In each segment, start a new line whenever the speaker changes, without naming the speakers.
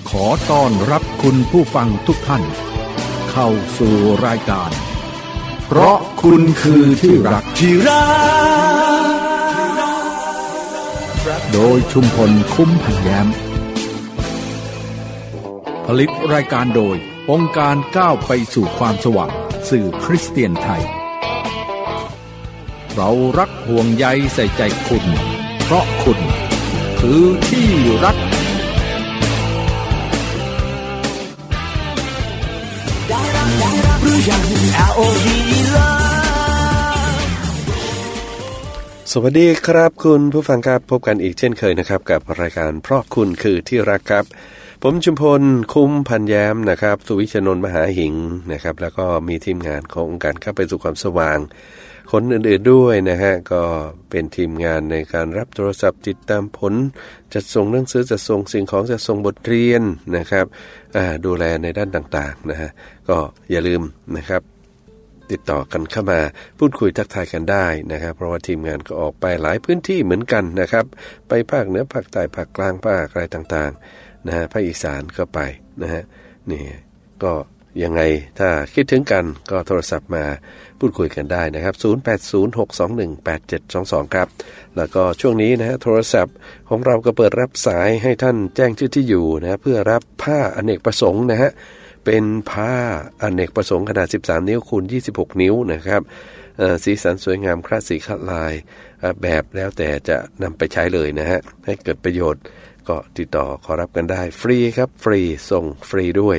ขอต้อนรับคุณผู้ฟังทุกท่านเข้าสู่รายการเพราะคุณคือที่รักโดยชุมพลคุ้มพันแย้มผลิตรายการโดยองค์การก้าวไปสู่ความสว่างสื่อคริสเตียนไทยเรารักห่วงใยใส่ใจคุณเพราะคุณคือที่รัก
สวัสดีครับคุณผู้ฟังครับพบกันอีกเช่นเคยนะครับกับรายการเพราะคุณคือที่รักครับผมชุมพลคุ้มพันแย้มนะครับสุวิชนนท์มหาหิงนะครับแล้วก็มีทีมงานขององค์การเข้าไปสู่ความสว่างคนอื่นๆด้วยนะฮะก็เป็นทีมงานในการรับโทรศัพท์ติดตามผลจัดส่งหนังสือจัดส่งสิ่งของจัดส่งบทเรียนนะครับดูแลในด้านต่างๆนะฮะก็อย่าลืมนะครับติดต่อกันเข้ามาพูดคุยทักทายกันได้นะครับเพราะว่าทีมงานก็ออกไปหลายพื้นที่เหมือนกันนะครับไปภาคเหนือภาคใต้ภาคกลางภาคอะไรต่างๆนะฮะภาคอีสานก็ไปนะฮะนี่ก็ยังไงถ้าคิดถึงกันก็โทรศัพท์มาพูดคุยกันได้นะครับ0806218722ครับแล้วก็ช่วงนี้นะฮะโทรศัพท์ของเราก็เปิดรับสายให้ท่านแจ้งชื่อที่อยู่นะเพื่อรับผ้าอเนกประสงค์นะฮะเป็นผ้าอเนกประสงค์ขนาด13นิ้วคูณ26นิ้วนะครับสีสันสวยงามคลาสสีคลาดลายแบบแล้วแต่จะนำไปใช้เลยนะฮะให้เกิดประโยชน์ก็ติดต่อขอรับกันได้ฟรีครับฟรีส่งฟรีด้วย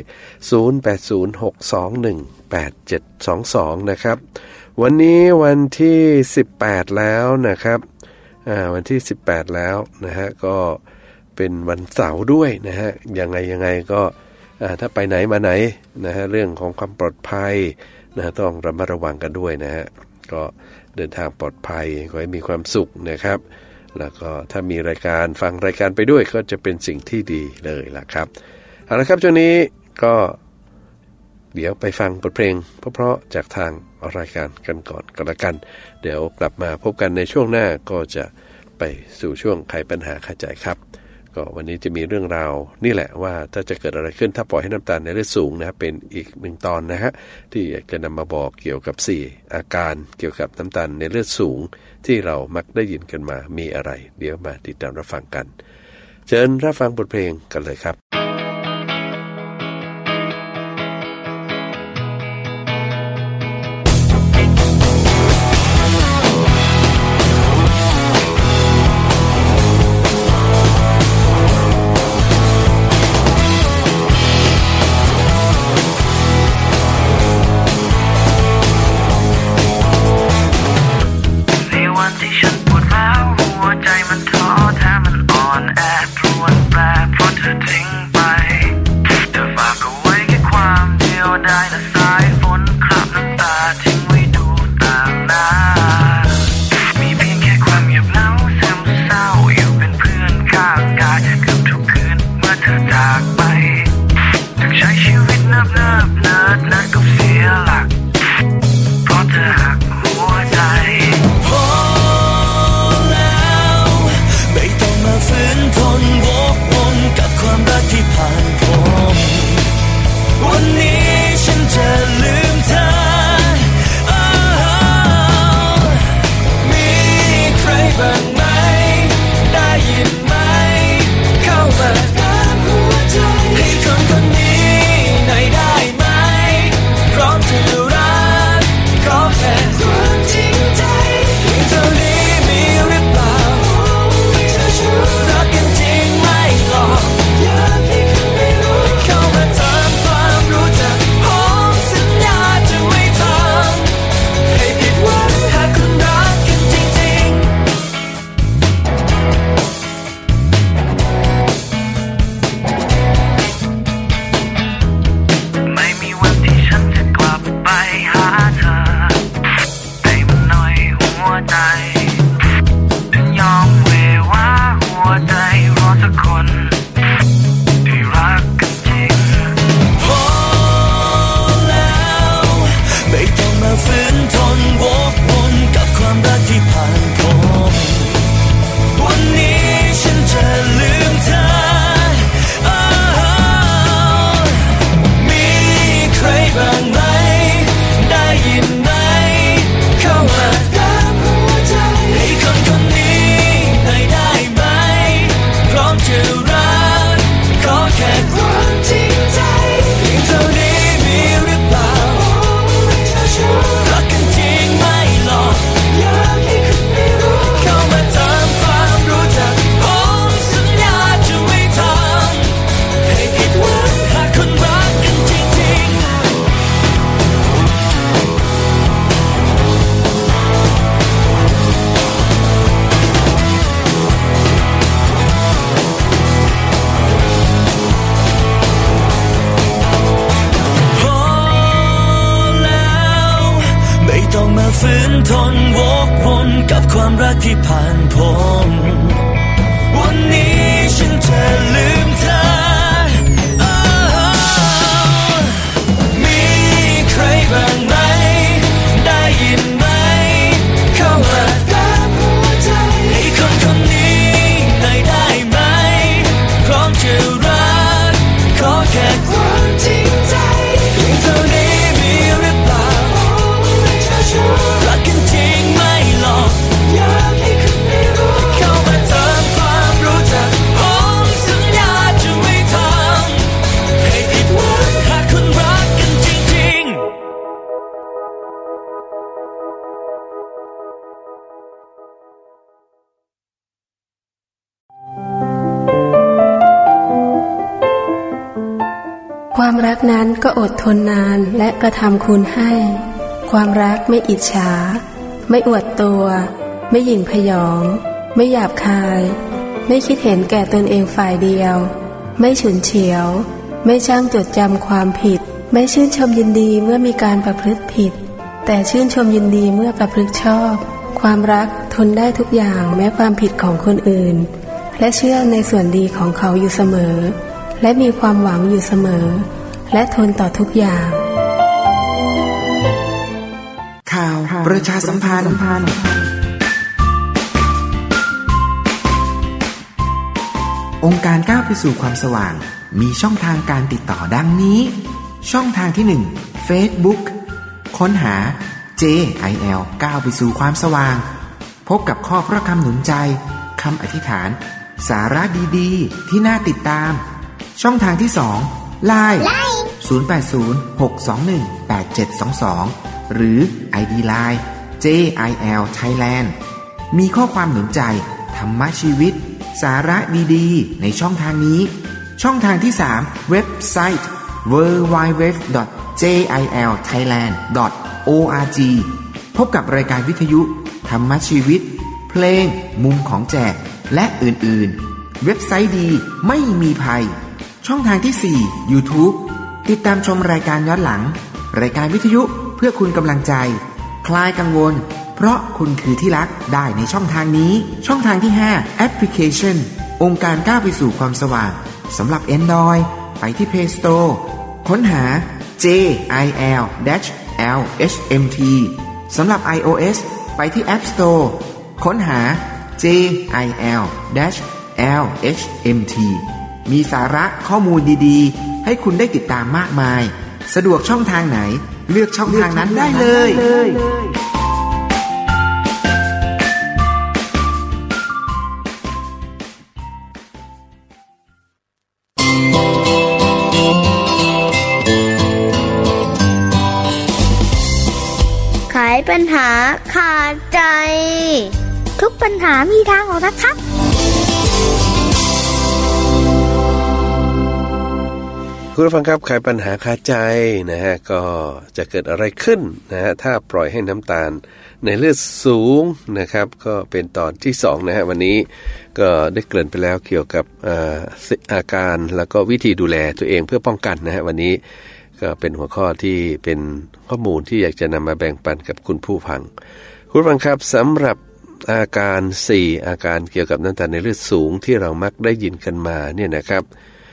0806218722นะครับวันนี้วันที่18แล้วนะครับวันที่18แล้วนะฮะก็เป็นวันเสาร์ด้วยนะฮะยังไงก็ถ้าไปไหนมาไหนนะฮะเรื่องของความปลอดภัยนะต้องระมัดระวังกันด้วยนะฮะก็เดินทางปลอดภัยขอให้มีความสุขนะครับแล้วก็ถ้ามีรายการฟังรายการไปด้วยก็จะเป็นสิ่งที่ดีเลยล่ะครับเอาละครับช่วงนี้ก็เดี๋ยวไปฟังบทเพลงเพราะๆจากทางรายการกันก่อนก็แล้วกันเดี๋ยวกลับมาพบกันในช่วงหน้าก็จะไปสู่ช่วงไขปัญหาเข้าใจครับก็วันนี้จะมีเรื่องราวนี่แหละว่าถ้าจะเกิดอะไรขึ้นถ้าปล่อยให้น้ำตาลในเลือดสูงนะเป็นอีกหนึ่งตอนนะฮะที่อยากจะนำมาบอกเกี่ยวกับ4อาการเกี่ยวกับน้ำตาลในเลือดสูงที่เรามักได้ยินกันมามีอะไรเดี๋ยวมาติดตามรับฟังกันเชิญรับฟังบทเพลงกันเลยครับ
รักกันจริงไม่หลอกอยากให้คุณฝืนทนวกวนกับความรักที่ผ่านพ้นวันนี้ฉันจะลืมเธอมีใครบ้างไหมได้ยินไหมเข้ามาตามหัวใจให้คนคนนี้ได้ไหมพร้อมจะรักขอแค่ความจริงใจเพียงเท่านี้มีหรือเปล่ารักกันจริงไม่หลอกอยากให้คุณได้รู้เข้ามาเติมความรู้จักผมสัญญาจะไม่ทำให้ผิดหวังหากคุณรักกันจริงๆ
ความรักนั้นก็อดทนนานและกระทำคุณให้ความรักไม่อิจฉาไม่อวดตัวไม่หยิ่งพยองไม่หยาบคายไม่คิดเห็นแก่ตนเองฝ่ายเดียวไม่ฉุนเฉียวไม่ช่างจดจำความผิดไม่ชื่นชมยินดีเมื่อมีการประพฤติผิดแต่ชื่นชมยินดีเมื่อประพฤติชอบความรักทนได้ทุกอย่างแม้ความผิดของคนอื่นและเชื่อในส่วนดีของเขาอยู่เสมอและมีความหวังอยู่เสมอและทนต่อทุกอย่าง
ข่าวประชาสัมพันธ์องค์การก้าวไปสู่ความสว่างมีช่องทางการติดต่อดังนี้ช่องทางที่ 1 Facebook ค้นหา JIL ก้าวไปสู่ความสว่างพบกับข้อพระคำหนุนใจคำอธิษฐานสาระดีๆที่น่าติดตามช่องทางที่ 2 LINE 0806218722 หรือ ID Line JIL Thailand มีข้อความหนุนใจธรรมชีวิตสาระดีๆในช่องทางนี้ช่องทางที่ 3 เว็บไซต์ www.jilthailand.org พบกับรายการวิทยุธรรมชีวิตเพลงมุมของแจกและอื่นๆเว็บไซต์ดีไม่มีภัยช่องทางที่ 4 YouTube ติดตามชมรายการย้อนหลังรายการวิทยุเพื่อคุณกำลังใจคลายกังวลเพราะคุณคือที่รักได้ในช่องทางนี้ช่องทางที่ 5 แอปพลิเคชันองค์การก้าวไปสู่ความสว่างสำหรับ Android ไปที่ Play Store ค้นหา JIL-LHMT สำหรับ iOS ไปที่ App Store ค้นหา JIL-LHMT มีสาระข้อมูลดีๆให้คุณได้ติดตามมากมายสะดวกช่องทางไหนเลือกช่องทางนั้นได้เลย
ไขปัญหาขาดใจทุกปัญหามีทางออกนะครับ
คุณผู้ฟังครับไขปัญหาคาใจนะฮะก็จะเกิดอะไรขึ้นนะฮะถ้าปล่อยให้น้ำตาลในเลือดสูงนะครับก็เป็นตอนที่2นะฮะวันนี้ก็ได้เกริ่นไปแล้วเกี่ยวกับอาการแล้วก็วิธีดูแลตัวเองเพื่อป้องกันนะฮะวันนี้ก็เป็นหัวข้อที่เป็นข้อมูลที่อยากจะนำมาแบ่งปันกับคุณผู้ฟังคุณผู้ฟังครับสำหรับอาการ4อาการเกี่ยวกับน้ำตาลในเลือดสูงที่เรามักได้ยินกันมาเนี่ยนะครับ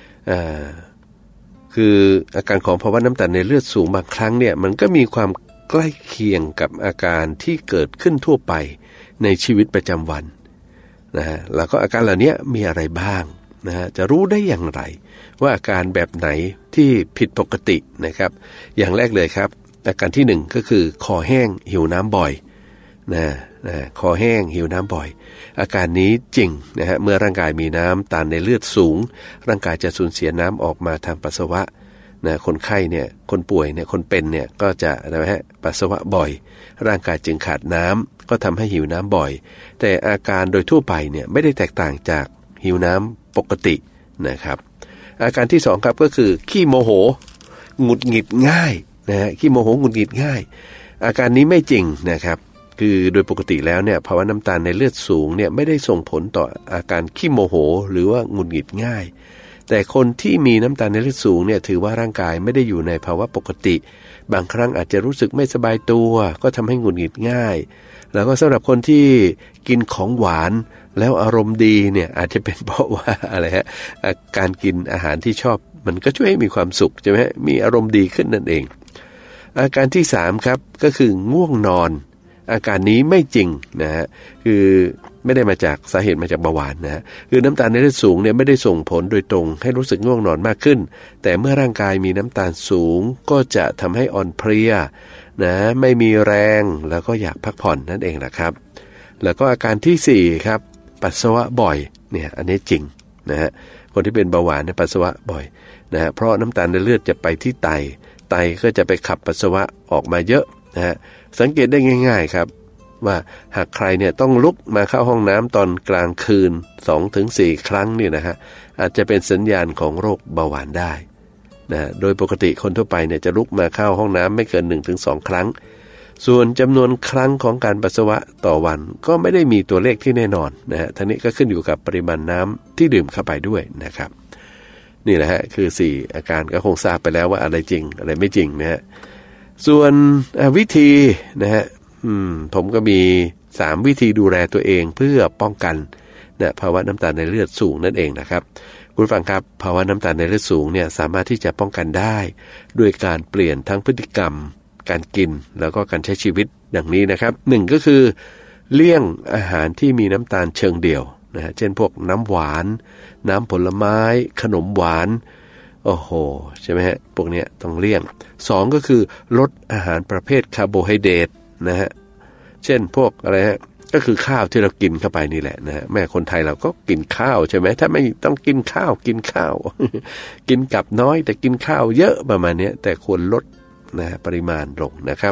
คืออาการของภาวะน้ำตาลในเลือดสูงบางครั้งเนี่ยมันก็มีความใกล้เคียงกับอาการที่เกิดขึ้นทั่วไปในชีวิตประจำวันนะฮะแล้วก็อาการเหล่านี้มีอะไรบ้างนะฮะจะรู้ได้อย่างไรว่าอาการแบบไหนที่ผิดปกตินะครับอย่างแรกเลยครับอาการที่1ก็คือคอแห้งหิวน้ำบ่อยนะคอแห้งหิวน้ำบ่อยอาการนี้จริงนะฮะเมื่อร่างกายมีน้ำตาลในเลือดสูงร่างกายจะสูญเสียน้ำออกมาทางปัสสาวะนะคนไข้เนี่ยคนป่วยเนี่ยคนเป็นเนี่ยก็จะนะฮะปัสสาวะบ่อยร่างกายจึงขาดน้ำก็ทำให้หิวน้ำบ่อยแต่อาการโดยทั่วไปเนี่ยไม่ได้แตกต่างจากหิวน้ำปกตินะครับอาการที่2ครับก็คือขี้โมโหหงุดหงิดง่ายนะฮะขี้โมโหหงุดหงิดง่ายอาการนี้ไม่จริงนะครับคือโดยปกติแล้วเนี่ยภาวะน้ำตาลในเลือดสูงเนี่ยไม่ได้ส่งผลต่ออาการขี้โมโหหรือว่าหงุดหงิดง่ายแต่คนที่มีน้ำตาลในเลือดสูงเนี่ยถือว่าร่างกายไม่ได้อยู่ในภาวะปกติบางครั้งอาจจะรู้สึกไม่สบายตัวก็ทำให้หงุดหงิดง่ายแล้วก็สำหรับคนที่กินของหวานแล้วอารมณ์ดีเนี่ยอาจจะเป็นเพราะว่าอะไรฮะการกินอาหารที่ชอบมันก็ช่วยให้มีความสุขใช่ไหมมีอารมณ์ดีขึ้นนั่นเองอาการที่3ครับก็คือง่วงนอนอาการนี้ไม่จริงนะฮะคือไม่ได้มาจากสาเหตุมาจากเบาหวานนะคือน้ำตาลในเลือดสูงเนี่ยไม่ได้ส่งผลโดยตรงให้รู้สึกง่วงนอนมากขึ้นแต่เมื่อร่างกายมีน้ำตาลสูงก็จะทำให้อ่อนเพลียนะไม่มีแรงแล้วก็อยากพักผ่อนนั่นเองนะครับแล้วก็อาการที่4ครับปัสสาวะบ่อยเนี่ยอันนี้จริงนะฮะคนที่เป็นเบาหวานเนี่ยปัสสาวะบ่อยนะฮะเพราะน้ำตาลในเลือดจะไปที่ไตก็จะไปขับปัสสาวะออกมาเยอะนะฮะสังเกตได้ง่ายๆครับว่าหากใครเนี่ยต้องลุกมาเข้าห้องน้ำตอนกลางคืน 2-4 ครั้งเนี่ยนะฮะอาจจะเป็นสัญญาณของโรคเบาหวานได้นะโดยปกติคนทั่วไปเนี่ยจะลุกมาเข้าห้องน้ำไม่เกิน 1-2 ครั้งส่วนจำนวนครั้งของการปัสสาวะต่อวันก็ไม่ได้มีตัวเลขที่แน่นอนนะฮะทั้งนี้ก็ขึ้นอยู่กับปริมาณน้ำที่ดื่มเข้าไปด้วยนะครับนี่แหละฮะคือ4อาการก็คงทราบไปแล้วว่าอะไรจริงอะไรไม่จริงนะฮะส่วนวิธีนะฮะผมก็มี3วิธีดูแลตัวเองเพื่อป้องกันนะภาวะน้ำตาลในเลือดสูงนั่นเองนะครับคุณผู้ฟังครับภาวะน้ำตาลในเลือดสูงเนี่ยสามารถที่จะป้องกันได้ด้วยการเปลี่ยนทั้งพฤติกรรมการกินแล้วก็การใช้ชีวิตดังนี้นะครับ1ก็คือเลี่ยงอาหารที่มีน้ำตาลเชิงเดี่ยวนะฮะเช่นพวกน้ำหวานน้ำผลไม้ขนมหวานโอ้โหใช่ไหมฮะพวกนี้ต้องเลี่ยง2ก็คือลดอาหารประเภทคาร์โบไฮเดรตนะฮะเช่นพวกอะไรฮะก็คือข้าวที่เรากินเข้าไปนี่แหละนะฮะแม่คนไทยเราก็กินข้าวใช่ไหมถ้าไม่ต้องกินข้าว กินกับน้อยแต่กินข้าวเยอะประมาณนี้แต่ควรลดนะปริมาณลงนะครับ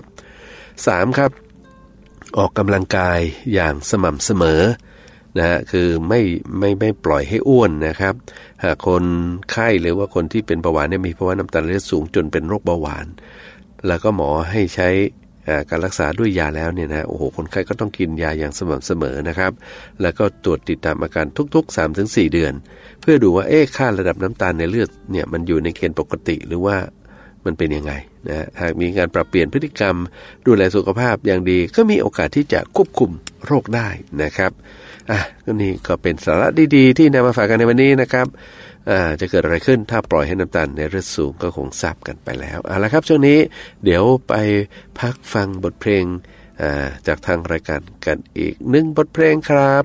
3ครับออกกำลังกายอย่างสม่ำเสมอนะฮะคือไม่ปล่อยให้อ้วนนะครับหากคนไข้หรือว่าคนที่เป็นเบาหวานเนี่ยมีภาวะน้ำตาลในเลือดสูงจนเป็นโรคเบาหวานแล้วก็หมอให้ใช้การรักษาด้วยยาแล้วเนี่ยนะโอ้โหคนไข้ก็ต้องกินยาอย่างสม่ำเสมอนะครับแล้วก็ตรวจติดตามอาการทุกๆ 3-4 เดือนเพื่อดูว่าค่าระดับน้ำตาลในเลือดเนี่ยมันอยู่ในเกณฑ์ปกติหรือว่ามันเป็นยังไงนะหากมีการปรับเปลี่ยนพฤติกรรมดูแลสุขภาพอย่างดีก็มีโอกาสที่จะควบคุมโรคได้นะครับก็นี่ก็เป็นสาระดีๆที่นำมาฝากกันในวันนี้นะครับจะเกิดอะไรขึ้นถ้าปล่อยให้น้ำตาลในเลือดสูงก็คงทราบกันไปแล้วละครับช่วงนี้เดี๋ยวไปพักฟังบทเพลงจากทางรายการกันอีก1บทเพลงครับ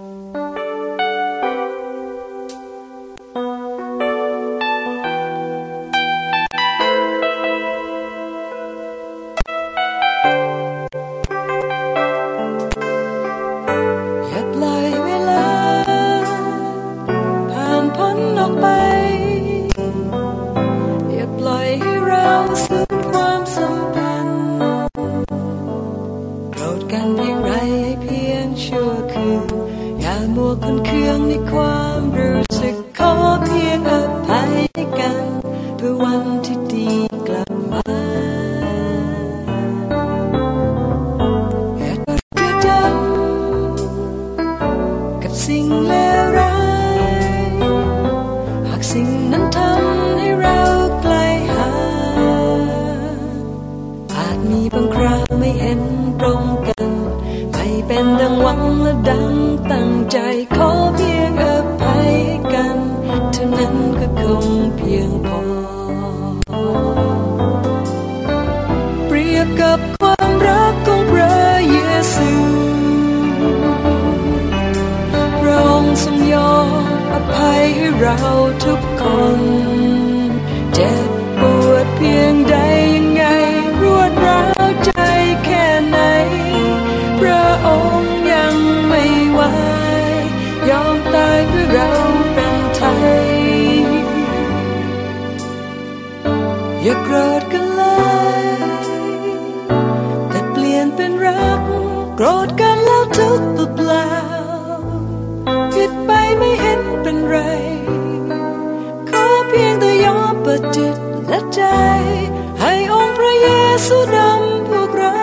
อย่าโกรธกันเลยแต่เปลี่ยนเป็นรักโกรธกันแล้วทุกข์เปล่าผิดไปไม่เห็นเป็นไรขอเพียงแต่ยอมเปิดจิตและใจให้องค์พระเยซูนำพวกเรา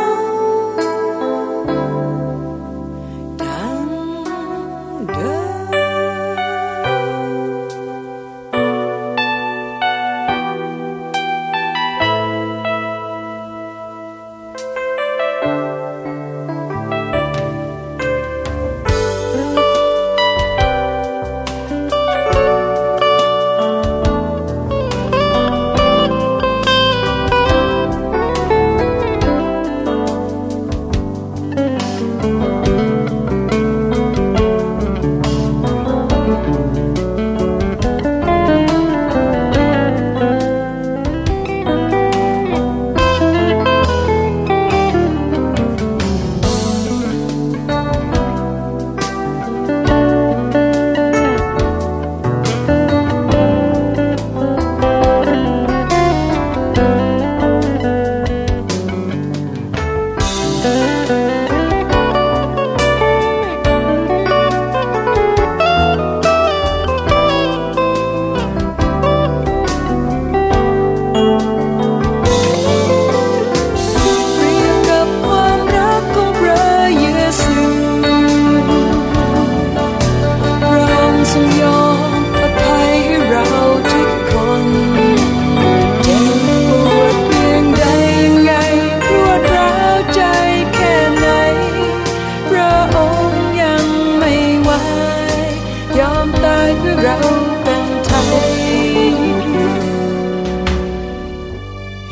ดังเดิม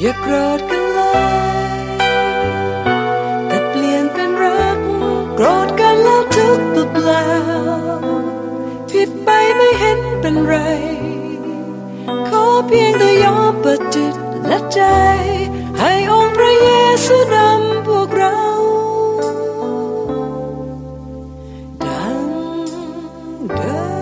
อย่าโกรธกันเลยแต่เปลี่ยนเป็นรักโกรธกันแล้วทุกข์เปล่าผิดไปไม่เห็นเป็นไรขอเพียงแต่ยอมเปิดจิตและใจให้องค์พระเยซูนำพวกเราดังเดิม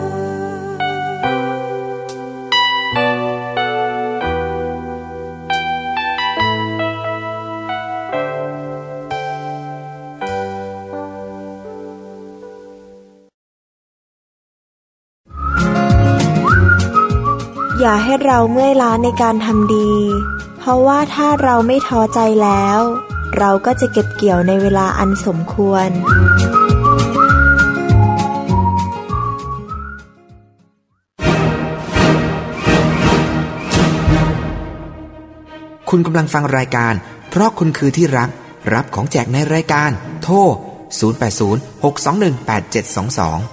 อย่าให้เราเมื่อยล้าในการทำดีเพราะว่าถ้าเราไม่ท้อใจแล้วเราก็จะเก็บเกี่ยวในเวลาอันสมควร
คุณกำลังฟังรายการเพราะคุณคือที่รักรับของแจกในรายการโทร0806218722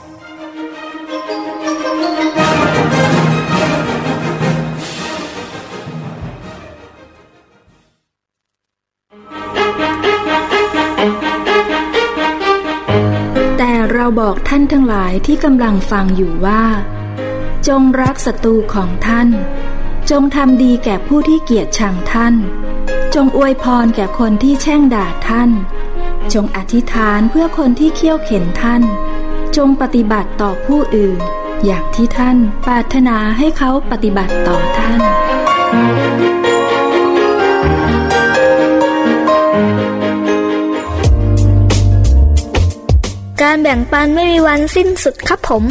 เราบอกท่านทั้งหลายที่กำลังฟังอยู่ว่าจงรักศัตรูของท่านจงทำดีแก่ผู้ที่เกลียดชังท่านจงอวยพรแก่คนที่แช่งด่าท่านจงอธิษฐานเพื่อคนที่เคี่ยวเข็นท่านจงปฏิบัติต่อผู้อื่นอย่างที่ท่านปรารถนาให้เขาปฏิบัติต่อท่าน
การแบ่งปันไม่มีวันสิ้นสุดครับผม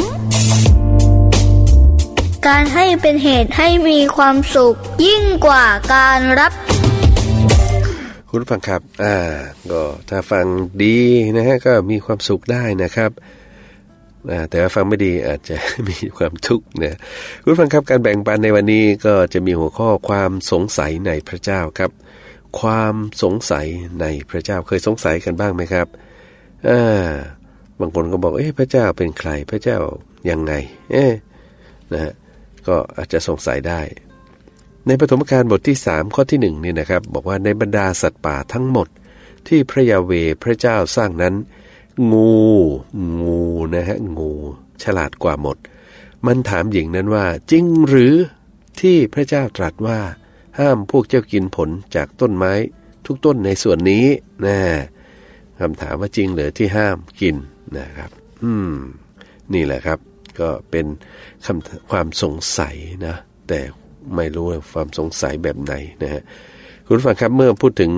การให้เป็นเหตุให้มีความสุขยิ่งกว่าการรับ
คุณฟังครับก็ถ้าฟังดีนะฮะก็มีความสุขได้นะครับแต่ว่าฟังไม่ดีอาจจะมีความทุกข์นะคุณฟังครับการแบ่งปันในวันนี้ก็จะมีหัวข้อความสงสัยในพระเจ้าครับความสงสัยในพระเจ้าเคยสงสัยกันบ้างไหมครับบางคนก็บอกพระเจ้าเป็นใครพระเจ้ายังไงนะฮะก็อาจจะสงสัยได้ในปฐมกาลบทที่3ข้อที่1นี่นะครับบอกว่าในบรรดาสัตว์ป่าทั้งหมดที่พระยาเวห์พระเจ้าสร้างนั้นงูนะฮะงูฉลาดกว่าหมดมันถามหญิงนั้นว่าจริงหรือที่พระเจ้าตรัสว่าห้ามพวกเจ้ากินผลจากต้นไม้ทุกต้นในส่วนนี้นะคำถามว่าจริงหรือที่ห้ามกินนะครับนี่แหละครับก็เป็นความสงสัยนะแต่ไม่รู้ความสงสัยแบบไหนนะฮะคุณผู้ฟังครับเมื่อพูดถึง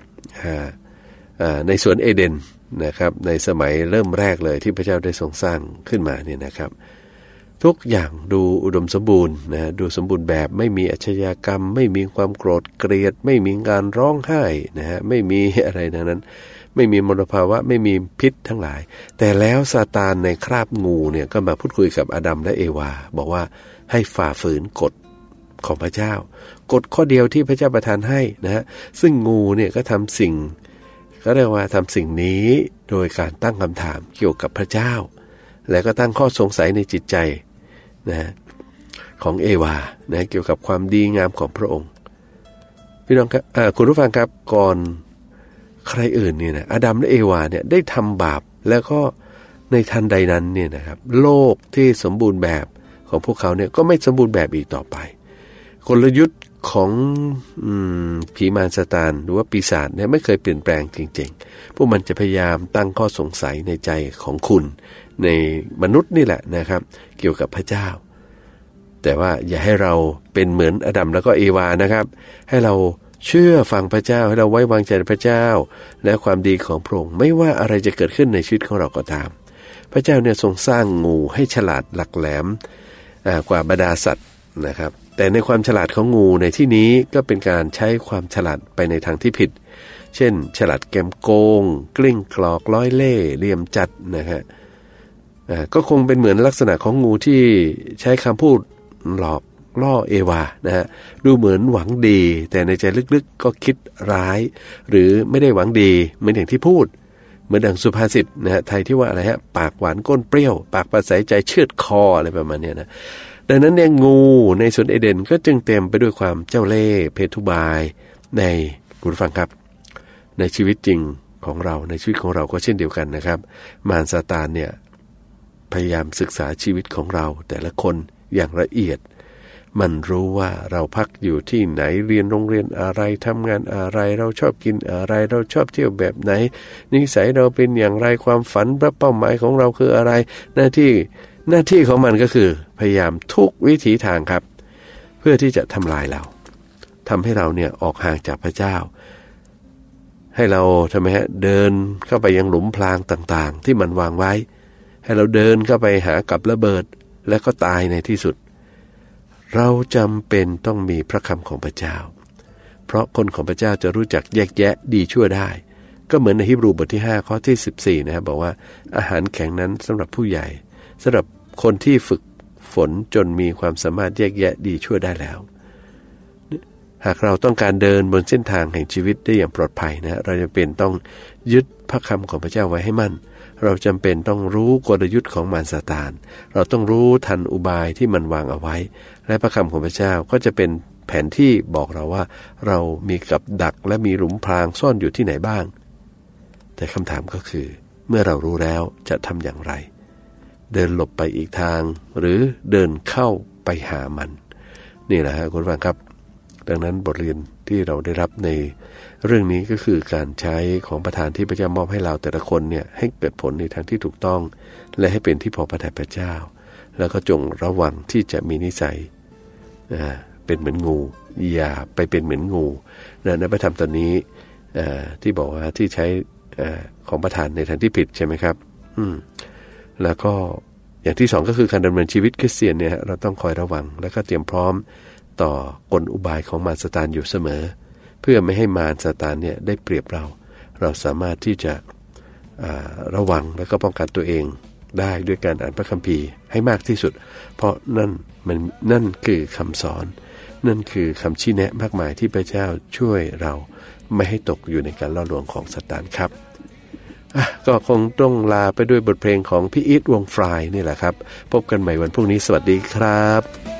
ในสวนเอเดนนะครับในสมัยเริ่มแรกเลยที่พระเจ้าได้ทรงสร้างขึ้นมาเนี่ยนะครับทุกอย่างดูอุดมสมบูรณ์นะดูสมบูรณ์แบบไม่มีอาชญากรรมไม่มีความโกรธเกลียดไม่มีการร้องไห้นะฮะไม่มีอะไรดังนั้นไม่มีมลภาวะไม่มีพิษทั้งหลายแต่แล้วซาตานในคราบงูเนี่ยก็มาพูดคุยกับอาดัมและเอวาบอกว่าให้ฝ่าฝืนกฎของพระเจ้ากฎข้อเดียวที่พระเจ้าประทานให้นะฮะซึ่งงูเนี่ยก็ทำสิ่งก็เรียกว่าทำสิ่งนี้โดยการตั้งคำถามเกี่ยวกับพระเจ้าและก็ตั้งข้อสงสัยในจิตใจนะของเอวานะเกี่ยวกับความดีงามของพระองค์พี่น้องครับคุณผู้ฟังครับก่อนใครอื่นเนี่ยนะอาดัมและเอวาเนี่ยได้ทำบาปแล้วก็ในทันใดนั้นเนี่ยนะครับโลกที่สมบูรณ์แบบของพวกเขาเนี่ยก็ไม่สมบูรณ์แบบอีกต่อไปกลยุทธ์ของผีมารซาตานหรือว่าปีศาจเนี่ยไม่เคยเปลี่ยนแปลงจริงๆพวกมันจะพยายามตั้งข้อสงสัยในใจของคุณในมนุษย์นี่แหละนะครับเกี่ยวกับพระเจ้าแต่ว่าอย่าให้เราเป็นเหมือนอาดัมแล้วก็เอวานะครับให้เราเชื่อฟังพระเจ้าให้เราไว้วางใจในพระเจ้าและความดีของพระองค์ไม่ว่าอะไรจะเกิดขึ้นในชีวิตของเราก็ตามพระเจ้าเนี่ยทรงสร้างงูให้ฉลาดหลักแหลมกว่าบรรดาสัตว์นะครับแต่ในความฉลาดของงูในที่นี้ก็เป็นการใช้ความฉลาดไปในทางที่ผิดเช่นฉลาดแกมโกงกลิ้งกลอกล้อยเล่เหลี่ยมจัดนะฮะก็คงเป็นเหมือนลักษณะของงูที่ใช้คำพูดหลอกล่อเอวานะฮะดูเหมือนหวังดีแต่ในใจลึกๆก็คิดร้ายหรือไม่ได้หวังดีเหมือนอย่างที่พูดเหมือนดังสุภาษิตนะฮะไทยที่ว่าอะไรฮะปากหวานก้นเปรี้ยวปากประสายใจเชือดคออะไรประมาณนี้นะดังนั้นเนี่ยงูในสวนเอเดนก็จึงเต็มไปด้วยความเจ้าเล่ห์เพทุบายในคุณฟังครับในชีวิตจริงของเราในชีวิตของเราก็เช่นเดียวกันนะครับมารซาตานเนี่ยพยายามศึกษาชีวิตของเราแต่ละคนอย่างละเอียดมันรู้ว่าเราพักอยู่ที่ไหนเรียนโรงเรียนอะไรทำงานอะไรเราชอบกินอะไรเราชอบเที่ยวแบบไหนนิสัยเราเป็นอย่างไรความฝันและเป้าหมายของเราคืออะไรหน้าที่ของมันก็คือพยายามทุกวิถีทางครับเพื่อที่จะทำลายเราทำให้เราเนี่ยออกห่างจากพระเจ้าให้เราทำไมฮะเดินเข้าไปยังหลุมพรางต่างๆที่มันวางไว้ให้เราเดินเข้าไปหากับระเบิดและก็ตายในที่สุดเราจำเป็นต้องมีพระคำของพระเจ้าเพราะคนของพระเจ้าจะรู้จักแยกแยะดีชั่วได้ก็เหมือนในฮีบรูบทที่5ข้อที่14นะครับบอกว่าอาหารแข็งนั้นสำหรับผู้ใหญ่สำหรับคนที่ฝึกฝนจนมีความสามารถแยกแยะดีชั่วได้แล้วหากเราต้องการเดินบนเส้นทางแห่งชีวิตได้อย่างปลอดภัยนะเราจำเป็นต้องยึดพระคำของพระเจ้าไว้ให้มั่นเราจำเป็นต้องรู้กลยุทธ์ของมารซาตานเราต้องรู้ทันอุบายที่มันวางเอาไว้และพระคำของพระเจ้าก็จะเป็นแผนที่บอกเราว่าเรามีกับดักและมีหลุมพรางซ่อนอยู่ที่ไหนบ้างแต่คำถามก็คือเมื่อเรารู้แล้วจะทำอย่างไรเดินหลบไปอีกทางหรือเดินเข้าไปหามันนี่แหละครับคุณผู้ฟังครับดังนั้นบทเรียนที่เราได้รับในเรื่องนี้ก็คือการใช้ของประทานที่พระเจ้ามอบให้เราแต่ละคนเนี่ยให้เกิดผลในทางที่ถูกต้องและให้เป็นที่พอพระทัยพระเจ้าแล้วก็จงระวังที่จะมีนิสัยเป็นเหมือนงูอย่าไปเป็นเหมือนงูในพระธรรมตอนนี้ที่บอกว่าที่ใช้ของประทานในทางที่ผิดใช่ไหมครับแล้วก็อย่างที่สองก็คือการดำเนินชีวิตคริสเตียนเนี่ยเราต้องคอยระวังและก็เตรียมพร้อมต่อกลอุบายของมารซาตานอยู่เสมอเพื่อไม่ให้มารซาตานเนี่ยได้เปรียบเราสามารถที่จะระวังและก็ป้องกันตัวเองได้ด้วยการอ่านพระคัมภีร์ให้มากที่สุดเพราะนั่นคือคำสอนนั่นคือคำชี้แนะมากมายที่พระเจ้าช่วยเราไม่ให้ตกอยู่ในการล่อลวงของซาตานครับก็คงต้องลาไปด้วยบทเพลงของพี่อีทวงฟลายนี่แหละครับพบกันใหม่วันพรุ่งนี้สวัสดีครับ